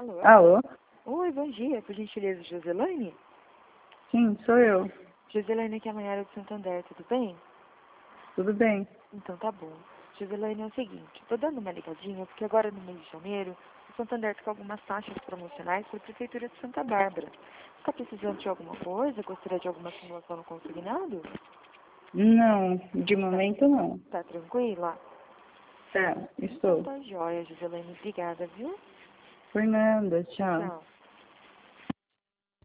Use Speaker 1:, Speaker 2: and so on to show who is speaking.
Speaker 1: Alô?
Speaker 2: Alô?
Speaker 1: Oi, bom dia. Por gentileza, Joselaine?
Speaker 2: Sim, sou eu.
Speaker 1: Joselaine, aqui é a Mayara de Santander, tudo bem?
Speaker 2: Tudo bem?
Speaker 1: Então tá bom. Joselaine, é o seguinte, tô dando uma ligadinha porque agora no mês de janeiro, o Santander tá com algumas taxas promocionais para a Prefeitura de Santa Bárbara. Você tá precisando de alguma coisa? Gostaria de alguma simulação no consignado?
Speaker 2: Não, de momento não.
Speaker 1: Tá tranquila?
Speaker 2: Tá,
Speaker 1: Então
Speaker 2: estou.
Speaker 1: tá jóia, Joselaine. Obrigada, viu?
Speaker 2: Por nada, tchau.
Speaker 1: Tchau.